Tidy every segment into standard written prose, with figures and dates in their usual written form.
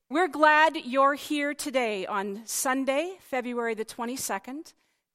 We're glad you're here today on Sunday, February the 22nd,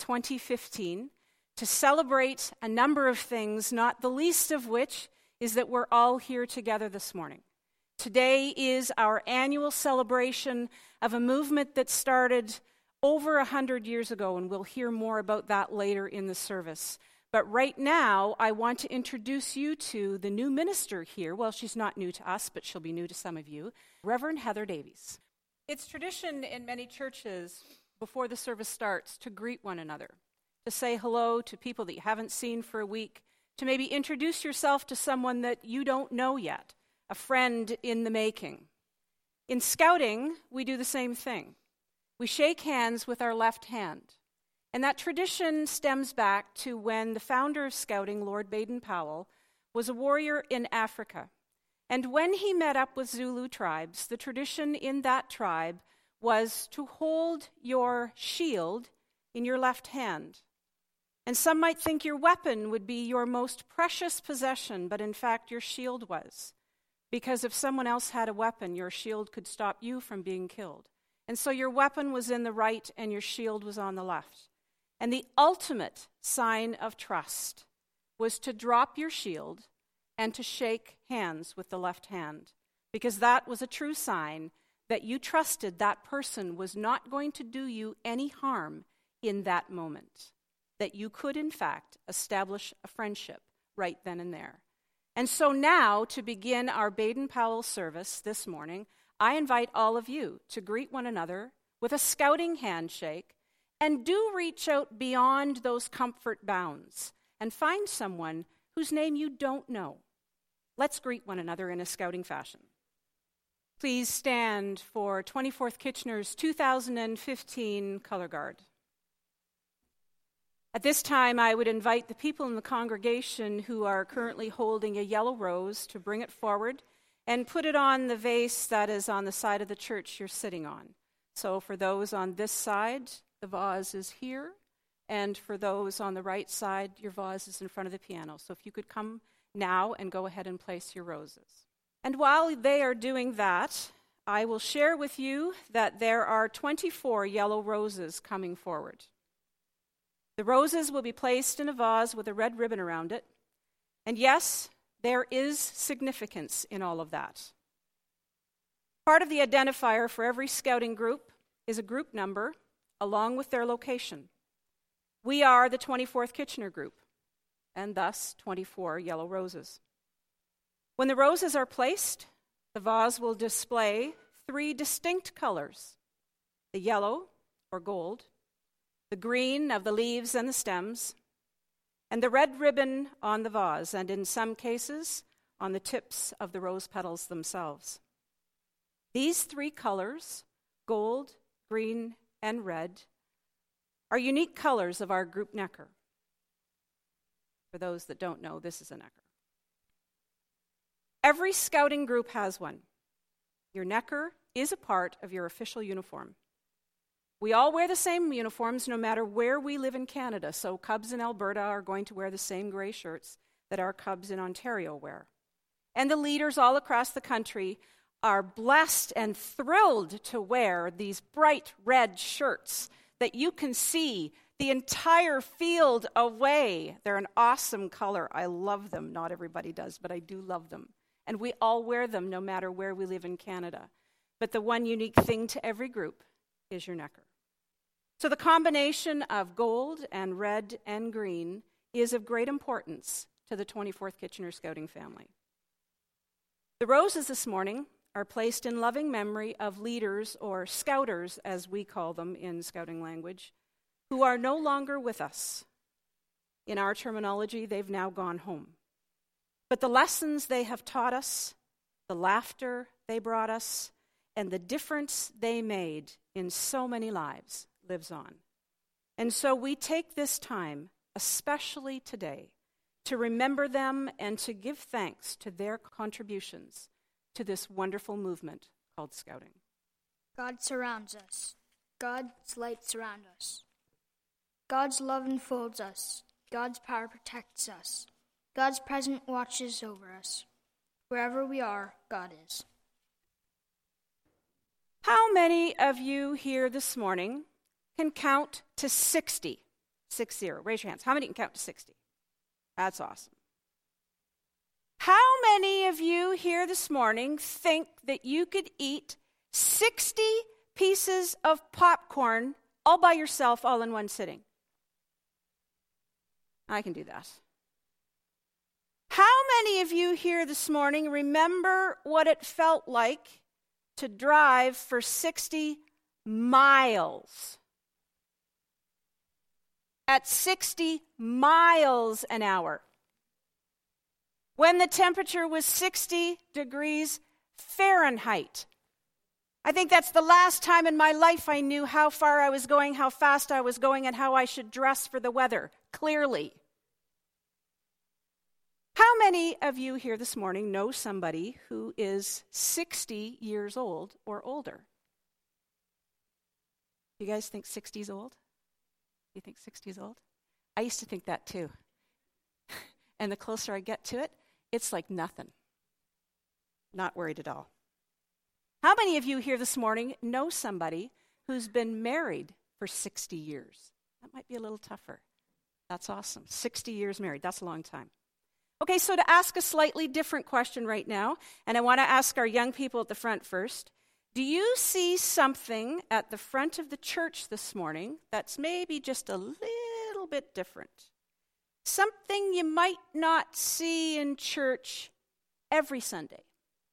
2015, to celebrate a number of things, not the least of which is that we're all here together this morning. Today is our annual celebration of a movement that started over 100 years ago, and we'll hear more about that later in the service. But right now, I want to introduce you to the new minister here. Well, she's not new to us, but she'll be new to some of you, Reverend Heather Davies. It's tradition in many churches before the service starts to greet one another, to say hello to people that you haven't seen for a week, to maybe introduce yourself to someone that you don't know yet, a friend in the making. In Scouting, we do the same thing. We shake hands with our left hand. And that tradition stems back to when the founder of Scouting, Lord Baden-Powell, was a warrior in Africa. And when he met up with Zulu tribes, the tradition in that tribe was to hold your shield in your left hand. And some might think your weapon would be your most precious possession, but in fact your shield was. Because if someone else had a weapon, your shield could stop you from being killed. And so your weapon was in the right and your shield was on the left. And the ultimate sign of trust was to drop your shield and to shake hands with the left hand, because that was a true sign that you trusted that person was not going to do you any harm in that moment, that you could, in fact, establish a friendship right then and there. And so now, to begin our Baden-Powell service this morning, I invite all of you to greet one another with a Scouting handshake. And do reach out beyond those comfort bounds and find someone whose name you don't know. Let's greet one another in a Scouting fashion. Please stand for 24th Kitchener's 2015 Color Guard. At this time, I would invite the people in the congregation who are currently holding a yellow rose to bring it forward and put it on the vase that is on the side of the church you're sitting on. So for those on this side, the vase is here, and for those on the right side, your vase is in front of the piano. So if you could come now and go ahead and place your roses. And while they are doing that, I will share with you that there are 24 yellow roses coming forward. The roses will be placed in a vase with a red ribbon around it. And yes, there is significance in all of that. Part of the identifier for every Scouting group is a group number, along with their location. We are the 24th Kitchener group, and thus 24 yellow roses. When the roses are placed, the vase will display 3 distinct colors: the yellow, or gold, the green of the leaves and the stems, and the red ribbon on the vase, and in some cases, on the tips of the rose petals themselves. These 3 colors, gold, green, and red, are unique colors of our group necker. For those that don't know, this is a necker. Every Scouting group has one. Your necker is a part of your official uniform. We all wear the same uniforms no matter where we live in Canada, so Cubs in Alberta are going to wear the same gray shirts that our Cubs in Ontario wear. And the leaders all across the country are blessed and thrilled to wear these bright red shirts that you can see the entire field away. They're an awesome color. I love them. Not everybody does, but I do love them. And we all wear them no matter where we live in Canada. But the one unique thing to every group is your necker. So the combination of gold and red and green is of great importance to the 24th Kitchener Scouting family. The roses this morning are placed in loving memory of leaders, or scouters as we call them in Scouting language, who are no longer with us. In our terminology, they've now gone home. But the lessons they have taught us, the laughter they brought us, and the difference they made in so many lives lives on. And so we take this time, especially today, to remember them and to give thanks to their contributions to this wonderful movement called Scouting. God surrounds us. God's light surrounds us. God's love enfolds us. God's power protects us. God's presence watches over us. Wherever we are, God is. How many of you here this morning can count to 60? 60. Raise your hands. How many can count to 60? That's awesome. How many of you here this morning think that you could eat 60 pieces of popcorn all by yourself, all in one sitting? I can do that. How many of you here this morning remember what it felt like to drive for 60 miles? At 60 miles an hour. When the temperature was 60 degrees Fahrenheit. I think that's the last time in my life I knew how far I was going, how fast I was going, and how I should dress for the weather, clearly. How many of you here this morning know somebody who is 60 years old or older? You guys think 60 is old? You think 60 is old? I used to think that too. And the closer I get to it, it's like nothing. Not worried at all. How many of you here this morning know somebody who's been married for 60 years? That might be a little tougher. That's awesome. 60 years married. That's a long time. Okay, so to ask a slightly different question right now, and I want to ask our young people at the front first, do you see something at the front of the church this morning that's maybe just a little bit different? Something you might not see in church every Sunday?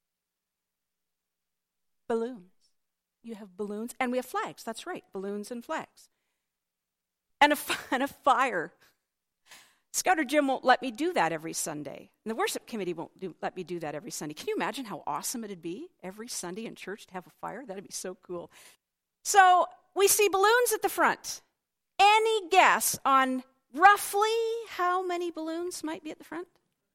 Balloons. You have balloons, and we have flags. That's right, balloons and flags. And a fire. Scouter Jim won't let me do that every Sunday. And the worship committee won't let me do that every Sunday. Can you imagine how awesome it'd be every Sunday in church to have a fire? That'd be so cool. So we see balloons at the front. Any guess on roughly how many balloons might be at the front?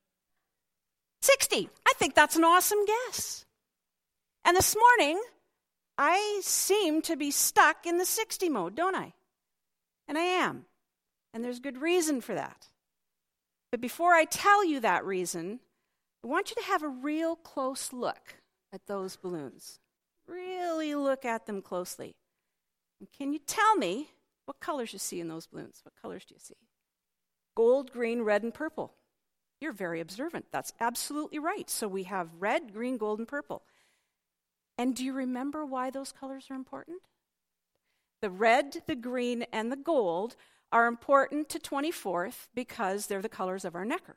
60. I think that's an awesome guess. And this morning, I seem to be stuck in the 60 mode, don't I? And I am. And there's good reason for that. But before I tell you that reason, I want you to have a real close look at those balloons. Really look at them closely. And can you tell me what colors you see in those balloons? What colors do you see? Gold, green, red, and purple. You're very observant. That's absolutely right. So we have red, green, gold, and purple. And do you remember why those colors are important? The red, the green, and the gold are important to 24th because they're the colors of our Necker.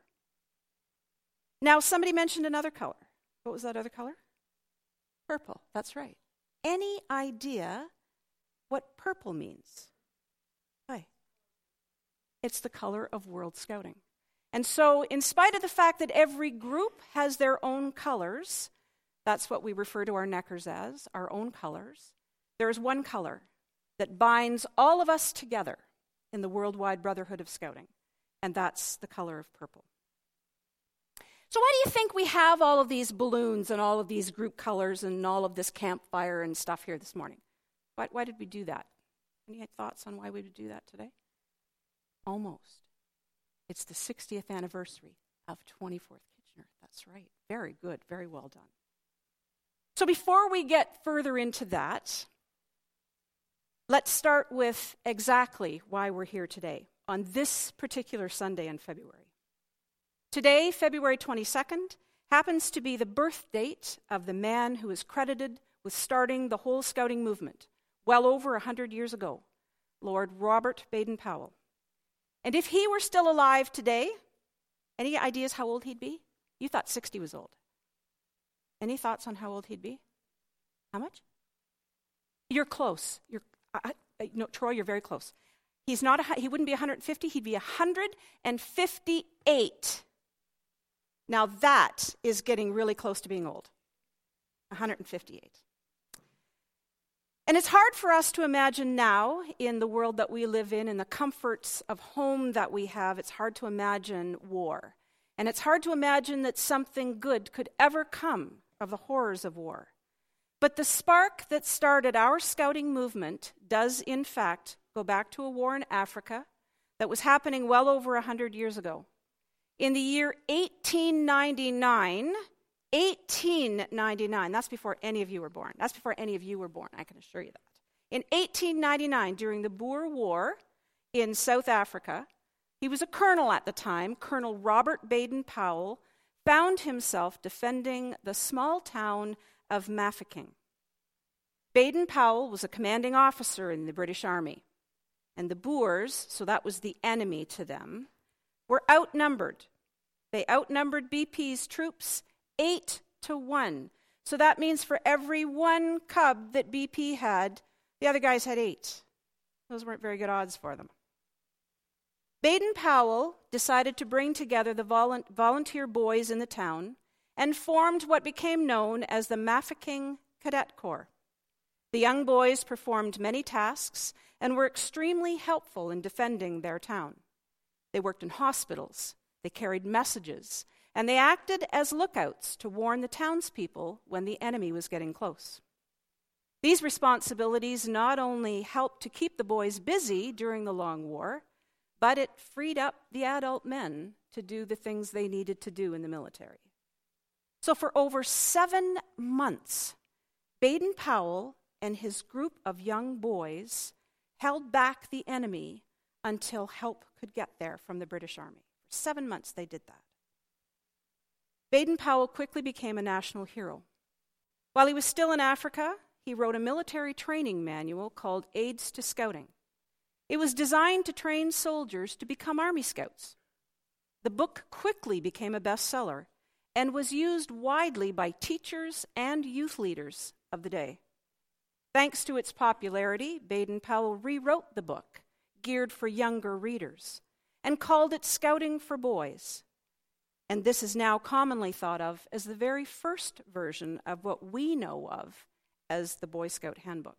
Now, somebody mentioned another color. What was that other color? Purple. That's right. Any idea what purple means? Hi. It's the color of World Scouting. And so, in spite of the fact that every group has their own colors, that's what we refer to our Neckers as, our own colors, there is one color that binds all of us together in the worldwide brotherhood of Scouting, and that's the color of purple. So why do you think we have all of these balloons and all of these group colors and all of this campfire and stuff here this morning? Why did we do that? Any thoughts on why we would do that today? Almost. It's the 60th anniversary of 24th Kitchener. That's right. Very good. Very well done. So before we get further into that, let's start with exactly why we're here today, on this particular Sunday in February. Today, February 22nd, happens to be the birth date of the man who is credited with starting the whole Scouting movement well over 100 years ago, Lord Robert Baden-Powell. And if he were still alive today, any ideas how old he'd be? You thought 60 was old. Any thoughts on how old he'd be? How much? You're close. No, Troy, you're very close. He wouldn't be 150, he'd be 158. Now that is getting really close to being old. 158. And it's hard for us to imagine now, in the world that we live in the comforts of home that we have, it's hard to imagine war. And it's hard to imagine that something good could ever come of the horrors of war. But the spark that started our Scouting movement does, in fact, go back to a war in Africa that was happening well over 100 years ago. In the year 1899, 1899, that's before any of you were born. That's before any of you were born, I can assure you that. In 1899, during the Boer War in South Africa, he was a colonel at the time, Colonel Robert Baden-Powell, found himself defending the small town of Mafeking. Baden-Powell was a commanding officer in the British Army, and the Boers, so that was the enemy to them, were outnumbered. They outnumbered BP's troops 8-1. So that means for every one cub that BP had, the other guys had 8. Those weren't very good odds for them. Baden-Powell decided to bring together the volunteer boys in the town and formed what became known as the Mafeking Cadet Corps. The young boys performed many tasks and were extremely helpful in defending their town. They worked in hospitals, they carried messages, and they acted as lookouts to warn the townspeople when the enemy was getting close. These responsibilities not only helped to keep the boys busy during the long war, but it freed up the adult men to do the things they needed to do in the military. So for over 7 months, Baden-Powell and his group of young boys held back the enemy until help could get there from the British Army. For 7 months they did that. Baden-Powell quickly became a national hero. While he was still in Africa, he wrote a military training manual called Aids to Scouting. It was designed to train soldiers to become Army Scouts. The book quickly became a bestseller and was used widely by teachers and youth leaders of the day. Thanks to its popularity, Baden-Powell rewrote the book, geared for younger readers, and called it Scouting for Boys. And this is now commonly thought of as the very first version of what we know of as the Boy Scout Handbook.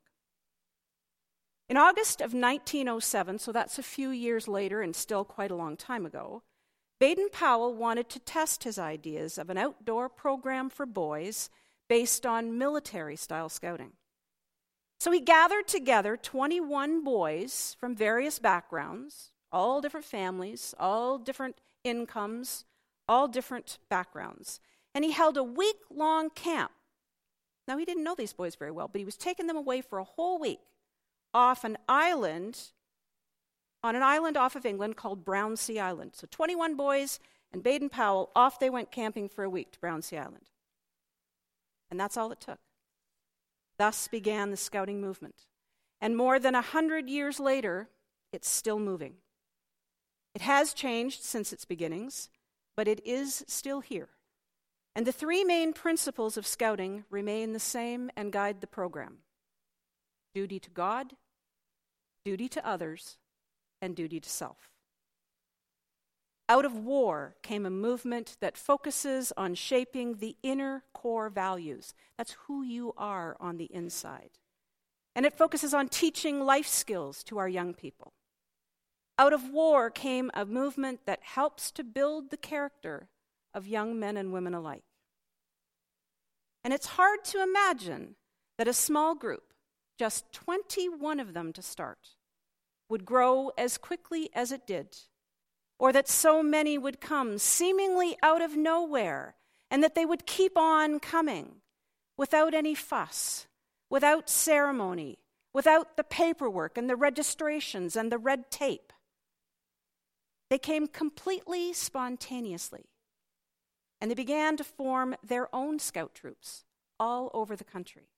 In August of 1907, so that's a few years later and still quite a long time ago, Baden-Powell wanted to test his ideas of an outdoor program for boys based on military-style scouting. So he gathered together 21 boys from various backgrounds, all different families, all different incomes, all different backgrounds. And he held a week-long camp. Now, he didn't know these boys very well, but he was taking them away for a whole week off an island, on an island off of England called Brownsea Island. So 21 boys and Baden-Powell, off they went camping for a week to Brownsea Island. And that's all it took. Thus began the scouting movement. And more than 100 years later, it's still moving. It has changed since its beginnings, but it is still here. And the 3 main principles of scouting remain the same and guide the program: duty to God, duty to others, and duty to self. Out of war came a movement that focuses on shaping the inner core values. That's who you are on the inside. And it focuses on teaching life skills to our young people. Out of war came a movement that helps to build the character of young men and women alike. And it's hard to imagine that a small group, just 21 of them to start, would grow as quickly as it did, or that so many would come seemingly out of nowhere, and that they would keep on coming without any fuss, without ceremony, without the paperwork and the registrations and the red tape. They came completely spontaneously, and they began to form their own scout troops all over the country.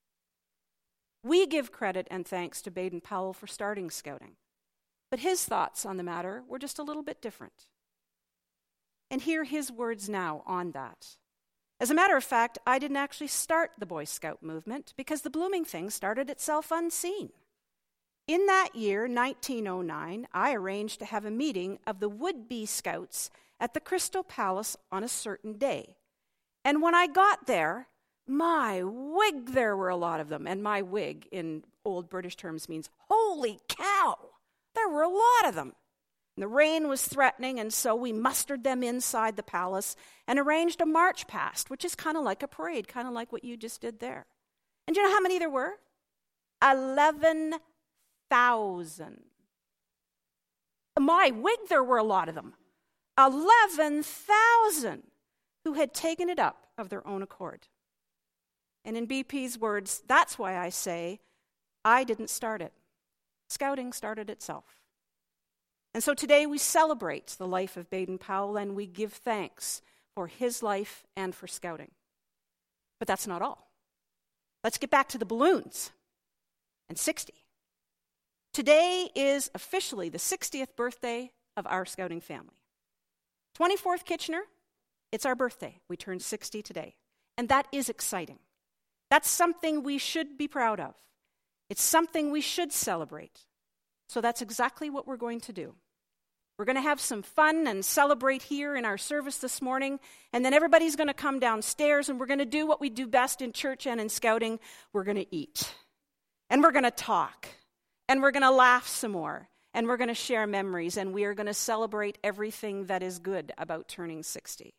We give credit and thanks to Baden-Powell for starting scouting, but his thoughts on the matter were just a little bit different. And hear his words now on that. As a matter of fact, I didn't actually start the Boy Scout movement because the blooming thing started itself unseen. In that year, 1909, I arranged to have a meeting of the would-be scouts at the Crystal Palace on a certain day. And when I got there, my wig, there were a lot of them. And my wig, in old British terms, means, holy cow, there were a lot of them. And the rain was threatening, and so we mustered them inside the palace and arranged a march past, which is kind of like a parade, kind of like what you just did there. And do you know how many there were? 11,000. My wig, there were a lot of them. 11,000 who had taken it up of their own accord. And in BP's words, that's why I say, I didn't start it. Scouting started itself. And so today we celebrate the life of Baden-Powell and we give thanks for his life and for Scouting. But that's not all. Let's get back to the balloons and 60. Today is officially the 60th birthday of our Scouting family. 24th Kitchener, it's our birthday. We turned 60 today. And that is exciting. That's something we should be proud of. It's something we should celebrate. So that's exactly what we're going to do. We're going to have some fun and celebrate here in our service this morning, and then everybody's going to come downstairs, and we're going to do what we do best in church and in Scouting. We're going to eat, and we're going to talk, and we're going to laugh some more, and we're going to share memories, and we are going to celebrate everything that is good about turning 60.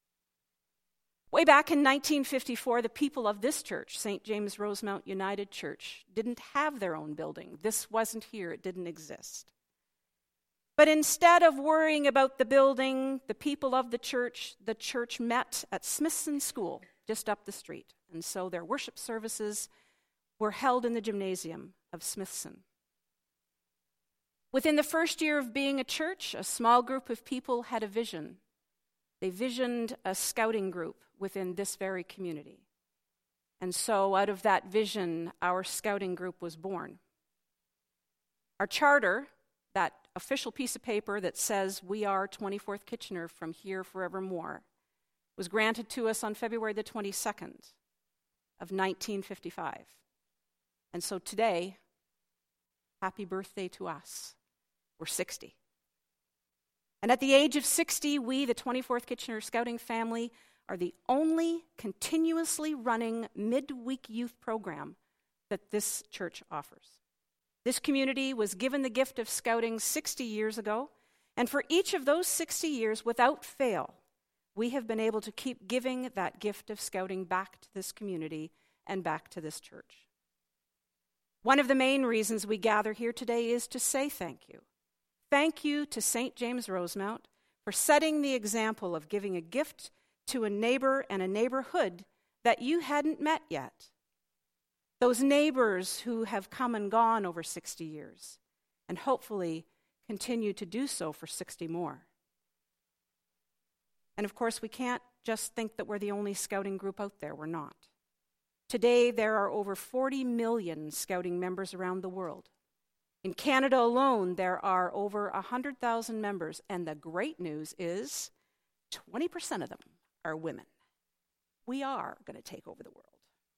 Way back in 1954, the people of this church, St. James Rosemount United Church, didn't have their own building. This wasn't here. It didn't exist. But instead of worrying about the building, the people of the church met at Smithson School, just up the street. And so their worship services were held in the gymnasium of Smithson. Within the first year of being a church, a small group of people had a vision. They visioned a Scouting group within this very community. And so out of that vision, our Scouting group was born. Our charter, that official piece of paper that says we are 24th Kitchener from here forevermore, was granted to us on February the 22nd of 1955. And so today, happy birthday to us. We're 60. And at the age of 60, we, the 24th Kitchener Scouting family, are the only continuously running midweek youth program that this church offers. This community was given the gift of Scouting 60 years ago, and for each of those 60 years, without fail, we have been able to keep giving that gift of Scouting back to this community and back to this church. One of the main reasons we gather here today is to say thank you. Thank you to St. James Rosemount for setting the example of giving a gift to a neighbor and a neighborhood that you hadn't met yet. Those neighbors who have come and gone over 60 years and hopefully continue to do so for 60 more. And of course, we can't just think that we're the only Scouting group out there. We're not. Today, there are over 40 million Scouting members around the world. In Canada alone, there are over 100,000 members, and the great news is 20% of them are women. We are going to take over the world.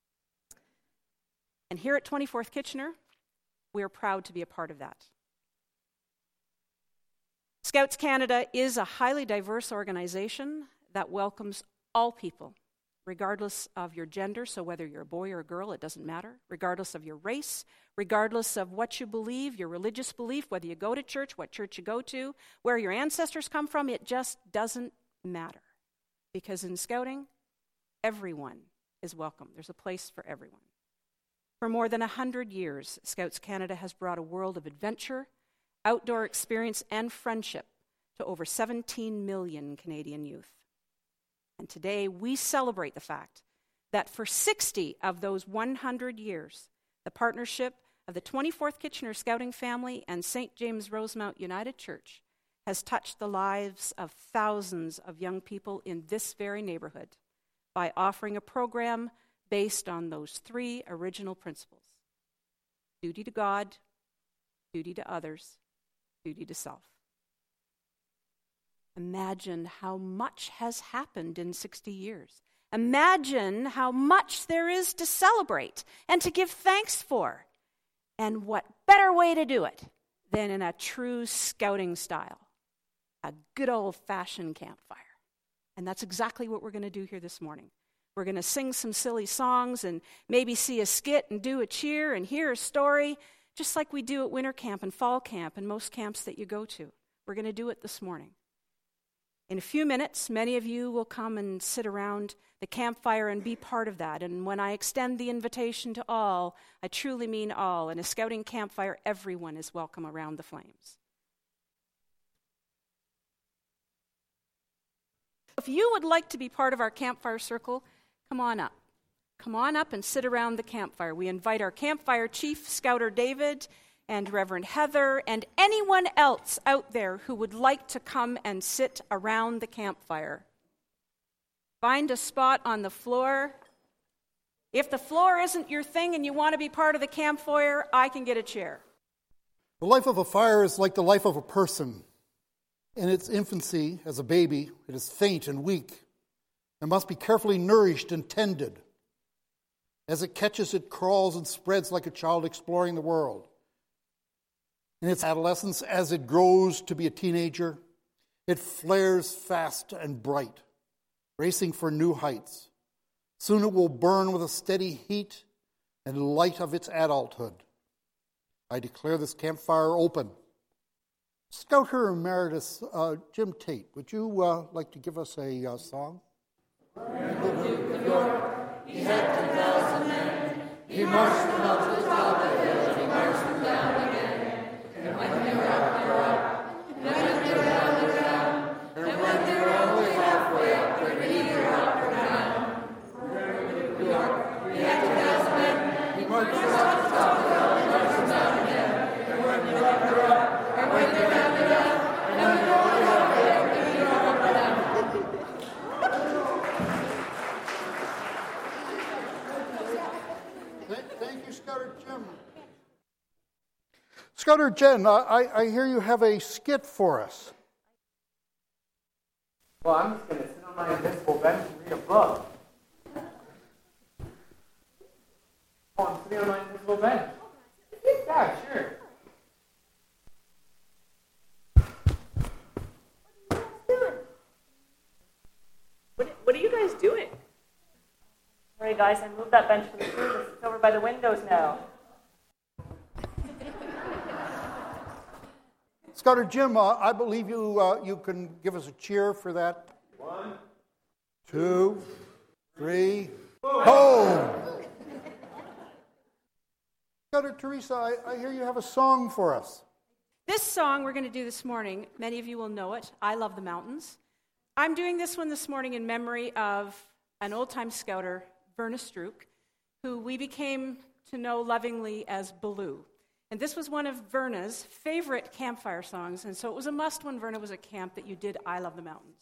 And here at 24th Kitchener, we are proud to be a part of that. Scouts Canada is a highly diverse organization that welcomes all people, regardless of your gender, so whether you're a boy or a girl, it doesn't matter, regardless of your race, regardless of what you believe, your religious belief, whether you go to church, what church you go to, where your ancestors come from, it just doesn't matter. Because in Scouting, everyone is welcome. There's a place for everyone. For more than 100 years, Scouts Canada has brought a world of adventure, outdoor experience, and friendship to over 17 million Canadian youth. And today, we celebrate the fact that for 60 of those 100 years, the partnership of the 24th Kitchener Scouting family and St. James Rosemount United Church has touched the lives of thousands of young people in this very neighborhood by offering a program based on those three original principles: duty to God, duty to others, duty to self. Imagine how much has happened in 60 years. Imagine how much there is to celebrate and to give thanks for. And what better way to do it than in a true Scouting style, a good old-fashioned campfire. And that's exactly what we're going to do here this morning. We're going to sing some silly songs and maybe see a skit and do a cheer and hear a story, just like we do at winter camp and fall camp and most camps that you go to. We're going to do it this morning. In a few minutes, many of you will come and sit around the campfire and be part of that. And when I extend the invitation to all, I truly mean all. In a Scouting campfire, everyone is welcome around the flames. if you would like to be part of our campfire circle, come on up. Come on up and sit around the campfire. We invite our campfire chief, Scouter David, and Reverend Heather, and anyone else out there who would like to come and sit around the campfire. Find a spot on the floor. If the floor isn't your thing and you want to be part of the campfire, I can get a chair. The life of a fire is like the life of a person. In its infancy, as a baby, it is faint and weak and must be carefully nourished and tended. As it catches, it crawls and spreads like a child exploring the world. In its adolescence, as it grows to be a teenager, it flares fast and bright, racing for new heights. Soon it will burn with a steady heat and light of its adulthood. I declare this campfire open. Scouter Emeritus Jim Tate, would you like to give us a song? He had 10,000 men. He marched them up to the top of the hill. He marched them down again. And when they were up, they were up. And when they were down, they were down. And when they were only halfway up, they were either up or down. New York, he had 10,000 men. He marched them up to the top of the hill. He marched them down again. And when they were up, they were up. And when they were down, they were down. And when they were only halfway up, they were either up or down. Thank you, Scouter Jim. Scouter Jen, I hear you have a skit for us. Well, I'm just going to sit on my invisible bench and read a book. Oh, I'm sitting on my invisible bench. Yeah, sure. What are you guys doing? Sorry, guys, I moved that bench from the room. It's over by the windows now. Scouter Jim, I believe you can give us a cheer for that. 1, 2, 3, home! Scouter Teresa, I hear you have a song for us. This song we're going to do this morning, many of you will know it, I Love the Mountains. I'm doing this one this morning in memory of an old-time scouter, Verna Strook, who we became to know lovingly as Baloo. And this was one of Verna's favorite campfire songs, and so it was a must when Verna was at camp that you did I Love the Mountains.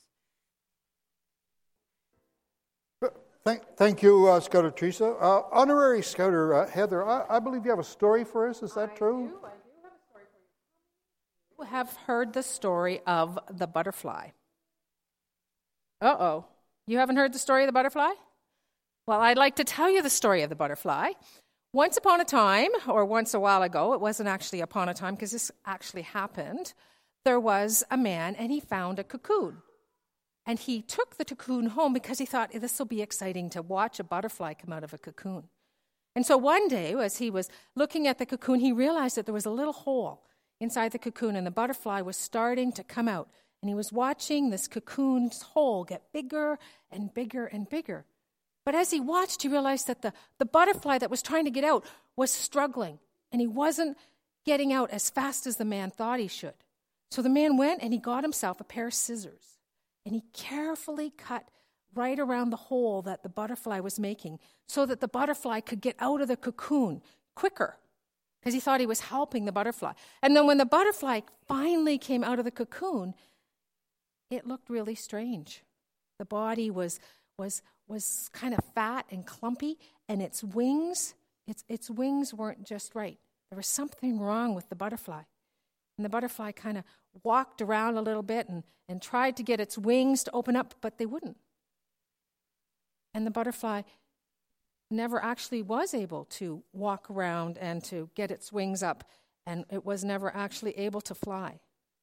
Thank you, Scouter Teresa. Honorary Scouter Heather, I believe you have a story for us. Is that true? I do have a story for you. You have heard the story of the butterfly. Uh-oh. You haven't heard the story of the butterfly? Well, I'd like to tell you the story of the butterfly. Once upon a time, or once a while ago, it wasn't actually upon a time because this actually happened, there was a man and he found a cocoon. And he took the cocoon home because he thought, this will be exciting to watch a butterfly come out of a cocoon. And so one day, as he was looking at the cocoon, he realized that there was a little hole inside the cocoon and the butterfly was starting to come out. And he was watching this cocoon's hole get bigger and bigger and bigger. But as he watched, he realized that the butterfly that was trying to get out was struggling, and he wasn't getting out as fast as the man thought he should. So the man went and he got himself a pair of scissors, and he carefully cut right around the hole that the butterfly was making so that the butterfly could get out of the cocoon quicker, because he thought he was helping the butterfly. And then when the butterfly finally came out of the cocoon, it looked really strange. The body was kind of fat and clumpy, and its wings weren't just right. There was something wrong with the butterfly. And the butterfly kind of walked around a little bit and tried to get its wings to open up, but they wouldn't. And the butterfly never actually was able to walk around and to get its wings up, and it was never actually able to fly.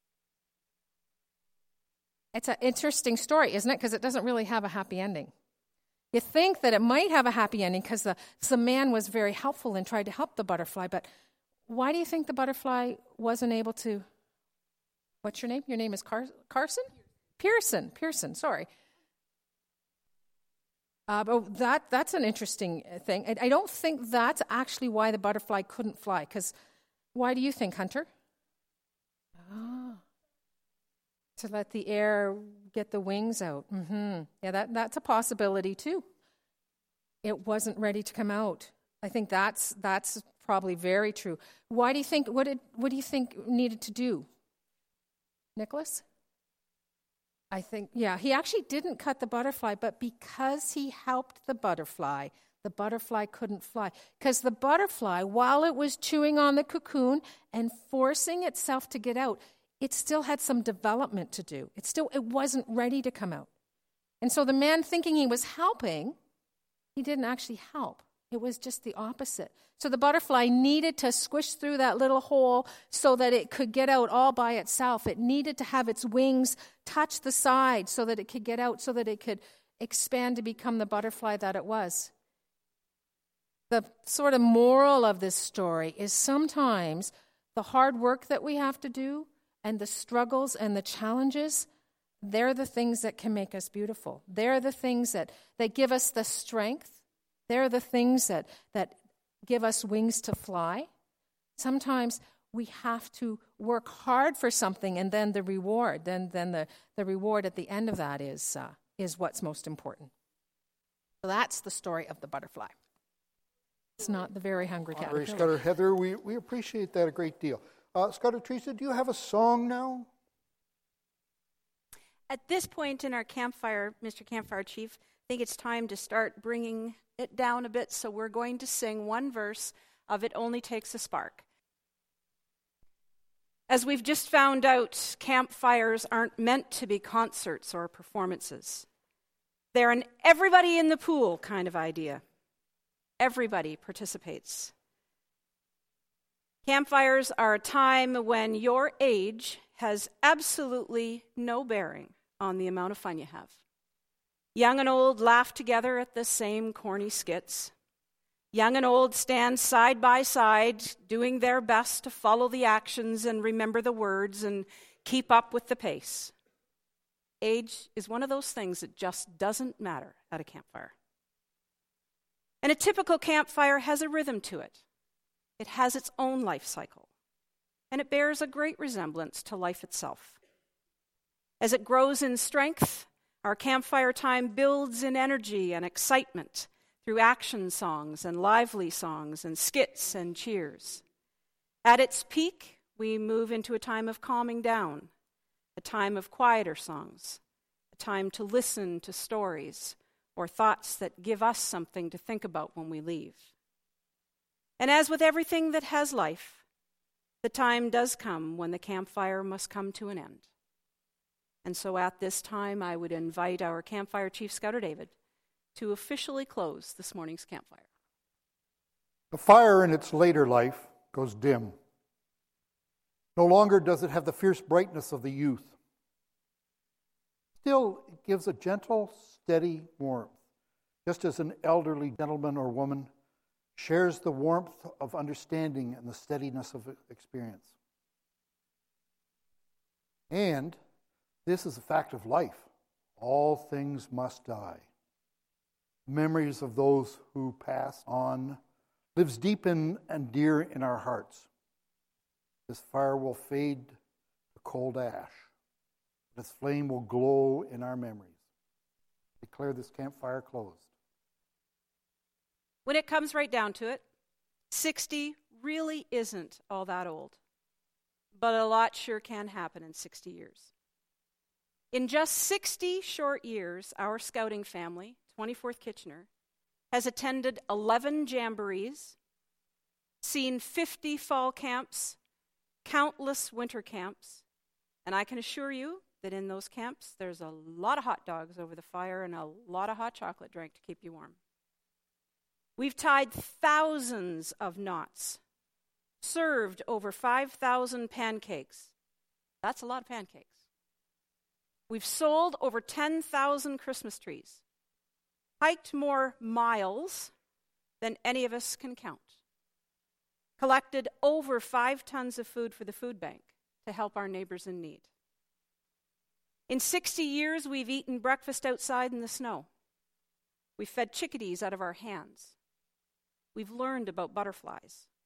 It's an interesting story, isn't it? Because it doesn't really have a happy ending. You think that it might have a happy ending because the man was very helpful and tried to help the butterfly, but why do you think the butterfly wasn't able to... What's your name? Your name is Carson? Pearson, sorry. But that's an interesting thing. I don't think that's actually why the butterfly couldn't fly, because why do you think, Hunter? To let the air get the wings out. Yeah, that's a possibility too. It wasn't ready to come out. I think that's probably very true. Why do you think? What do you think needed to do, Nicholas? I think, yeah, he actually didn't cut the butterfly, but because he helped the butterfly couldn't fly. Because the butterfly, while it was chewing on the cocoon and forcing itself to get out, it still had some development to do. It wasn't ready to come out. And so the man, thinking he was helping, he didn't actually help. It was just the opposite. So the butterfly needed to squish through that little hole so that it could get out all by itself. It needed to have its wings touch the side so that it could get out, so that it could expand to become the butterfly that it was. The sort of moral of this story is sometimes the hard work that we have to do and the struggles and the challenges, they're the things that can make us beautiful. They're the things that give us the strength. They're the things that give us wings to fly. Sometimes we have to work hard for something, and then the reward, then the reward at the end of that is what's most important. So that's the story of the butterfly. It's not the very hungry caterpillar. Scudder, Heather, we appreciate that a great deal. Scudder, Teresa, do you have a song now? At this point in our campfire, Mr. Campfire Chief, I think it's time to start bringing it down a bit, so we're going to sing one verse of It Only Takes a Spark. As we've just found out, campfires aren't meant to be concerts or performances. They're an everybody in the pool kind of idea. Everybody participates. Campfires are a time when your age has absolutely no bearing on the amount of fun you have. Young and old laugh together at the same corny skits. Young and old stand side by side, doing their best to follow the actions and remember the words and keep up with the pace. Age is one of those things that just doesn't matter at a campfire. And a typical campfire has a rhythm to it. It has its own life cycle, and it bears a great resemblance to life itself. As it grows in strength, our campfire time builds in energy and excitement through action songs and lively songs and skits and cheers. At its peak, we move into a time of calming down, a time of quieter songs, a time to listen to stories or thoughts that give us something to think about when we leave. And as with everything that has life, the time does come when the campfire must come to an end. And so at this time, I would invite our Campfire Chief, Scouter David, to officially close this morning's campfire. The fire in its later life goes dim. No longer does it have the fierce brightness of the youth. Still, it gives a gentle, steady warmth, just as an elderly gentleman or woman shares the warmth of understanding and the steadiness of experience. And this is a fact of life. All things must die. Memories of those who passed on lives deep in and dear in our hearts. This fire will fade to cold ash. This flame will glow in our memories. Declare this campfire closed. When it comes right down to it, 60 really isn't all that old. But a lot sure can happen in 60 years. In just 60 short years, our scouting family, 24th Kitchener, has attended 11 jamborees, seen 50 fall camps, countless winter camps, and I can assure you that in those camps, there's a lot of hot dogs over the fire and a lot of hot chocolate drank to keep you warm. We've tied thousands of knots, served over 5,000 pancakes. That's a lot of pancakes. We've sold over 10,000 Christmas trees, hiked more miles than any of us can count, collected over 5 tons of food for the food bank to help our neighbors in need. In 60 years, we've eaten breakfast outside in the snow. We've fed chickadees out of our hands. We've learned about butterflies.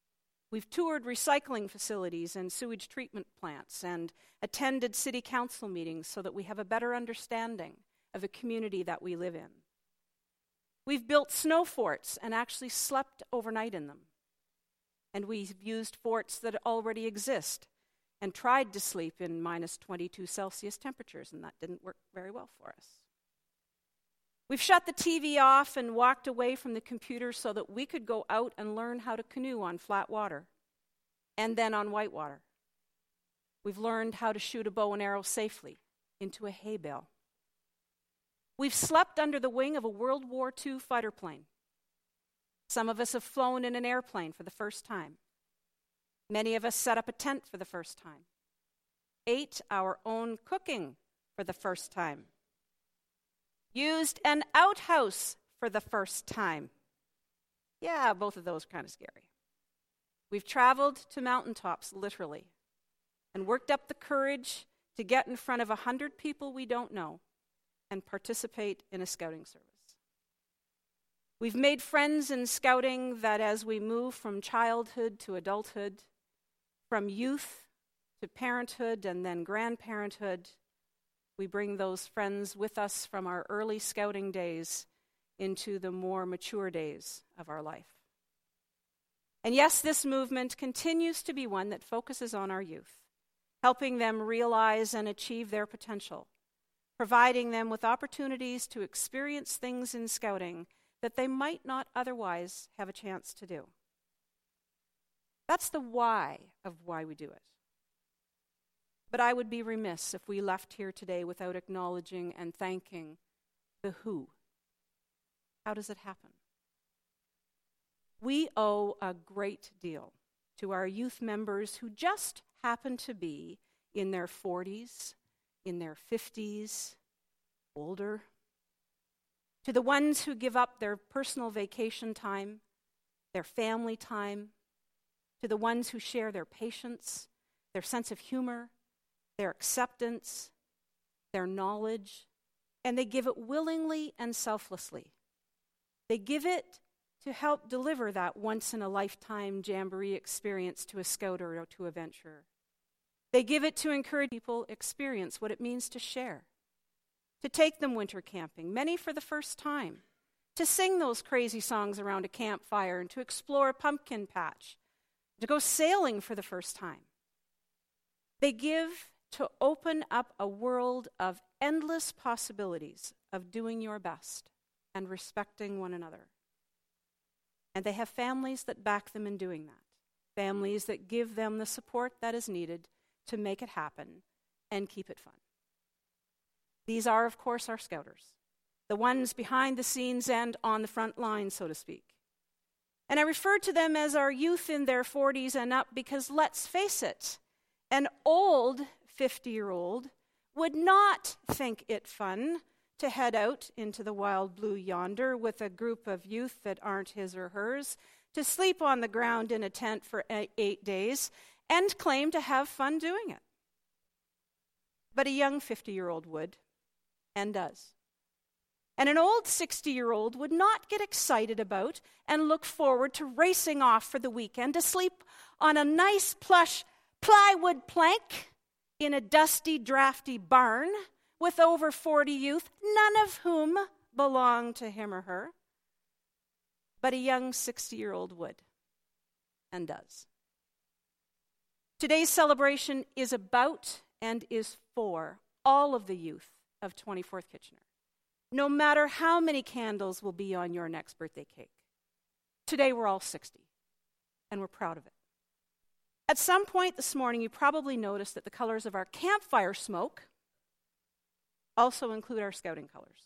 We've toured recycling facilities and sewage treatment plants and attended city council meetings so that we have a better understanding of the community that we live in. We've built snow forts and actually slept overnight in them. And we've used forts that already exist and tried to sleep in minus 22 Celsius temperatures, and that didn't work very well for us. We've shut the TV off and walked away from the computer so that we could go out and learn how to canoe on flat water and then on white water. We've learned how to shoot a bow and arrow safely into a hay bale. We've slept under the wing of a World War II fighter plane. Some of us have flown in an airplane for the first time. Many of us set up a tent for the first time. Ate our own cooking for the first time. Used an outhouse for the first time. Yeah, both of those are kind of scary. We've traveled to mountaintops, literally, and worked up the courage to get in front of 100 people we don't know and participate in a scouting service. We've made friends in scouting that as we move from childhood to adulthood, from youth to parenthood and then grandparenthood, we bring those friends with us from our early scouting days into the more mature days of our life. And yes, this movement continues to be one that focuses on our youth, helping them realize and achieve their potential, providing them with opportunities to experience things in scouting that they might not otherwise have a chance to do. That's the why of why we do it. But I would be remiss if we left here today without acknowledging and thanking the who. How does it happen? We owe a great deal to our youth members who just happen to be in their 40s, in their 50s, older, to the ones who give up their personal vacation time, their family time, to the ones who share their patience, their sense of humor, their acceptance, their knowledge, and they give it willingly and selflessly. They give it to help deliver that once-in-a-lifetime jamboree experience to a scout or to a venturer. They give it to encourage people experience what it means to share, to take them winter camping, many for the first time, to sing those crazy songs around a campfire and to explore a pumpkin patch, to go sailing for the first time. They give to open up a world of endless possibilities of doing your best and respecting one another. And they have families that back them in doing that, families that give them the support that is needed to make it happen and keep it fun. These are, of course, our scouters, the ones behind the scenes and on the front line, so to speak. And I refer to them as our youth in their 40s and up because, let's face it, an old 50-year-old would not think it fun to head out into the wild blue yonder with a group of youth that aren't his or hers, to sleep on the ground in a tent for 8 days and claim to have fun doing it. But a young 50-year-old would, and does. And an old 60-year-old would not get excited about and look forward to racing off for the weekend to sleep on a nice plush plywood plank in a dusty, drafty barn with over 40 youth, none of whom belong to him or her. But a young 60-year-old would, and does. Today's celebration is about and is for all of the youth of 24th Kitchener, no matter how many candles will be on your next birthday cake. Today we're all 60, and we're proud of it. At some point this morning, you probably noticed that the colors of our campfire smoke also include our scouting colors.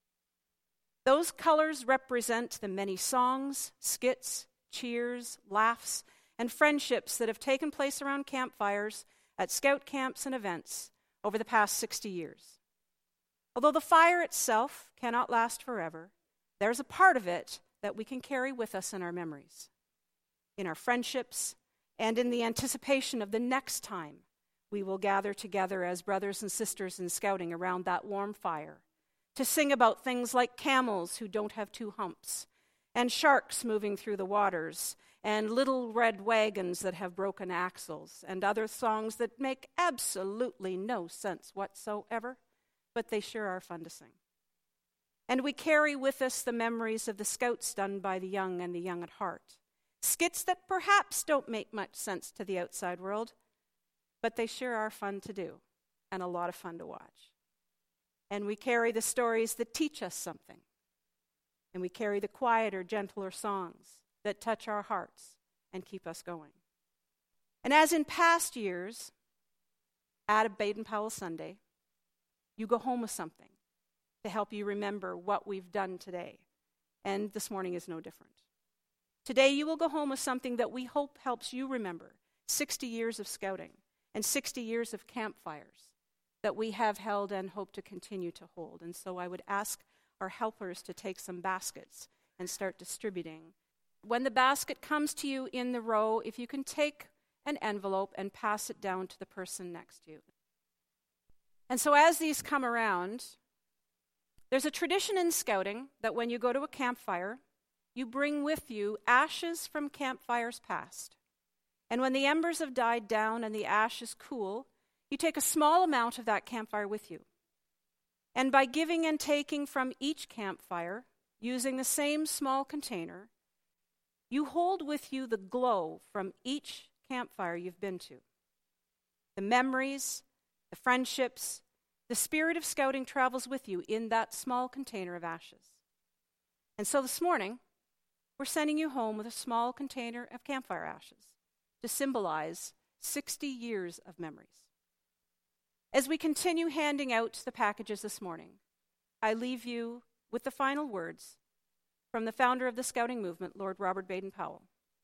Those colors represent the many songs, skits, cheers, laughs, and friendships that have taken place around campfires at scout camps and events over the past 60 years. Although the fire itself cannot last forever, there's a part of it that we can carry with us in our memories, in our friendships, and in the anticipation of the next time we will gather together as brothers and sisters in scouting around that warm fire to sing about things like camels who don't have two humps and sharks moving through the waters, and little red wagons that have broken axles, and other songs that make absolutely no sense whatsoever, but they sure are fun to sing. And we carry with us the memories of the scouts done by the young and the young at heart. Skits that perhaps don't make much sense to the outside world, but they sure are fun to do and a lot of fun to watch. And we carry the stories that teach us something. And we carry the quieter, gentler songs that touch our hearts and keep us going. And as in past years, at a Baden-Powell Sunday, you go home with something to help you remember what we've done today. And this morning is no different. Today you will go home with something that we hope helps you remember 60 years of scouting and 60 years of campfires that we have held and hope to continue to hold. And so I would ask our helpers to take some baskets and start distributing. When the basket comes to you in the row, if you can take an envelope and pass it down to the person next to you. And so as these come around, there's a tradition in scouting that when you go to a campfire, you bring with you ashes from campfires past. And when the embers have died down and the ashes cool, you take a small amount of that campfire with you. And by giving and taking from each campfire, using the same small container, you hold with you the glow from each campfire you've been to. The memories, the friendships, the spirit of scouting travels with you in that small container of ashes. And so this morning, we're sending you home with a small container of campfire ashes to symbolize 60 years of memories. As we continue handing out the packages this morning, I leave you with the final words from the founder of the Scouting movement, Lord Robert Baden-Powell.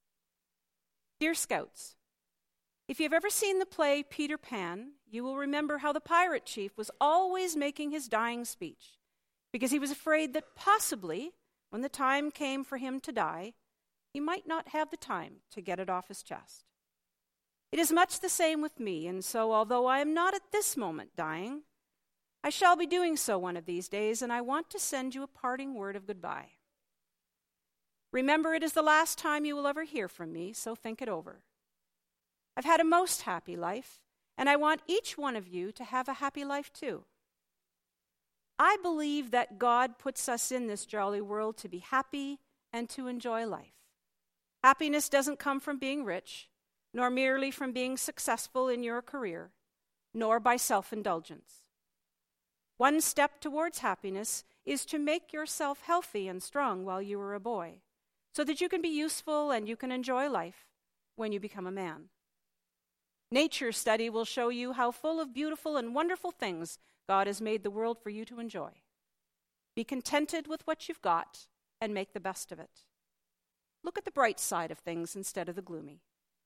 Dear Scouts, if you've ever seen the play Peter Pan, you will remember how the pirate chief was always making his dying speech because he was afraid that possibly, when the time came for him to die, he might not have the time to get it off his chest. It is much the same with me, and so although I am not at this moment dying, I shall be doing so one of these days, and I want to send you a parting word of goodbye. Remember, it is the last time you will ever hear from me, so think it over. I've had a most happy life, and I want each one of you to have a happy life too. I believe that God puts us in this jolly world to be happy and to enjoy life. Happiness doesn't come from being rich, nor merely from being successful in your career, nor by self-indulgence. One step towards happiness is to make yourself healthy and strong while you are a boy, so that you can be useful and you can enjoy life when you become a man. Nature study will show you how full of beautiful and wonderful things God has made the world for you to enjoy. Be contented with what you've got and make the best of it. Look at the bright side of things instead of the gloomy.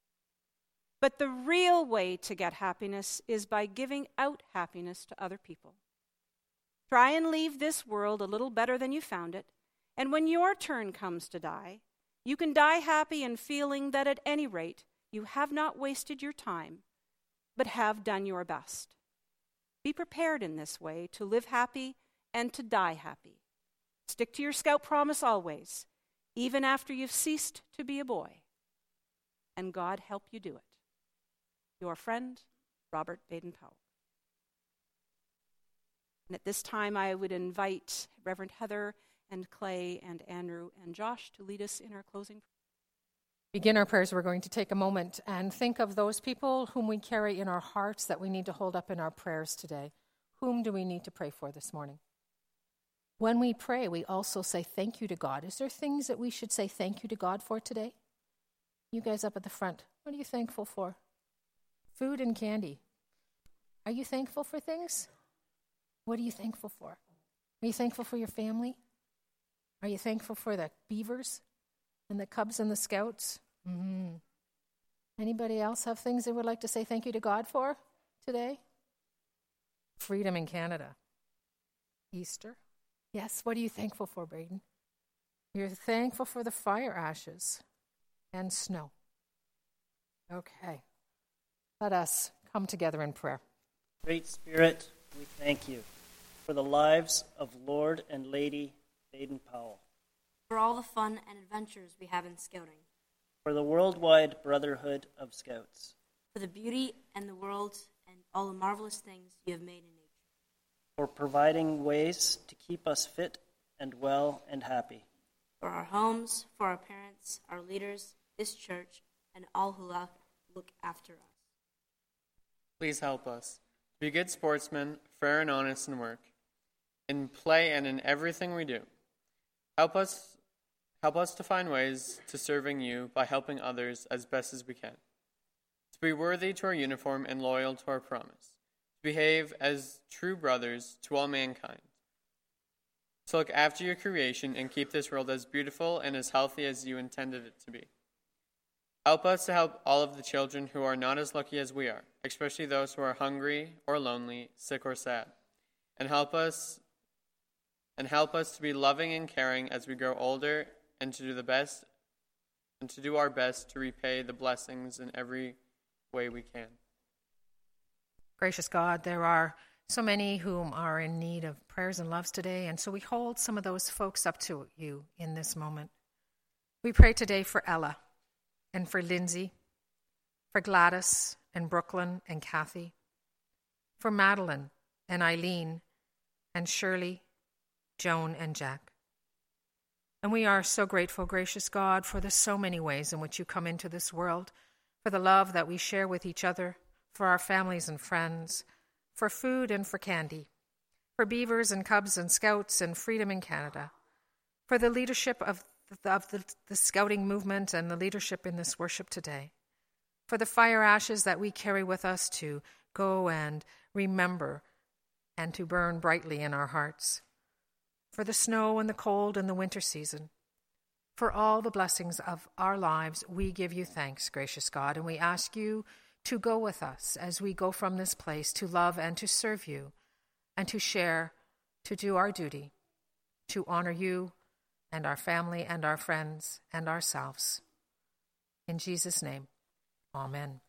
But the real way to get happiness is by giving out happiness to other people. Try and leave this world a little better than you found it, and when your turn comes to die, you can die happy and feeling that at any rate you have not wasted your time, but have done your best. Be prepared in this way to live happy and to die happy. Stick to your Scout promise always, even after you've ceased to be a boy. And God help you do it. Your friend, Robert Baden-Powell. And at this time, I would invite Reverend Heather and Clay and Andrew and Josh to lead us in our closing. Begin our prayers. We're going to take a moment and think of those people whom we carry in our hearts that we need to hold up in our prayers today. Whom do we need to pray for this morning? When we pray, we also say thank you to God. Is there things that we should say thank you to God for today? You guys up at the front, what are you thankful for? Food and candy. Are you thankful for things? What are you thankful for? Are you thankful for your family? Are you thankful for the beavers and the cubs and the scouts? Mm-hmm. Anybody else have things they would like to say thank you to God for today? Freedom in Canada. Easter. Yes, what are you thankful for, Braden? You're thankful for the fire ashes and snow. Okay. Let us come together in prayer. Great Spirit, we thank you for the lives of Lord and Lady Baden-Powell. for all the fun and adventures we have in scouting, for the worldwide brotherhood of Scouts, for the beauty and the world and all the marvelous things you have made in nature, for providing ways to keep us fit and well and happy, for our homes, for our parents, our leaders, this church, and all who look after us. Please help us to be good sportsmen, fair and honest in work, in play and in everything we do. Help us to find ways to serving you by helping others as best as we can. To be worthy to our uniform and loyal to our promise. To behave as true brothers to all mankind. To look after your creation and keep this world as beautiful and as healthy as you intended it to be. Help us to help all of the children who are not as lucky as we are, especially those who are hungry or lonely, sick or sad. And help us to be loving and caring as we grow older and to do our best to repay the blessings in every way we can. Gracious God, there are so many whom are in need of prayers and loves today, and so we hold some of those folks up to you in this moment. We pray today for Ella and for Lindsay, for Gladys and Brooklyn and Kathy, for Madeline and Eileen and Shirley, Joan and Jack. And we are so grateful, gracious God, for the so many ways in which you come into this world, for the love that we share with each other, for our families and friends, for food and for candy, for beavers and cubs and scouts and freedom in Canada, for the leadership of the scouting movement and the leadership in this worship today, for the fire ashes that we carry with us to go and remember and to burn brightly in our hearts, for the snow and the cold and the winter season, for all the blessings of our lives, we give you thanks, gracious God, and we ask you to go with us as we go from this place to love and to serve you and to share, to do our duty, to honor you and our family and our friends and ourselves. In Jesus' name, amen.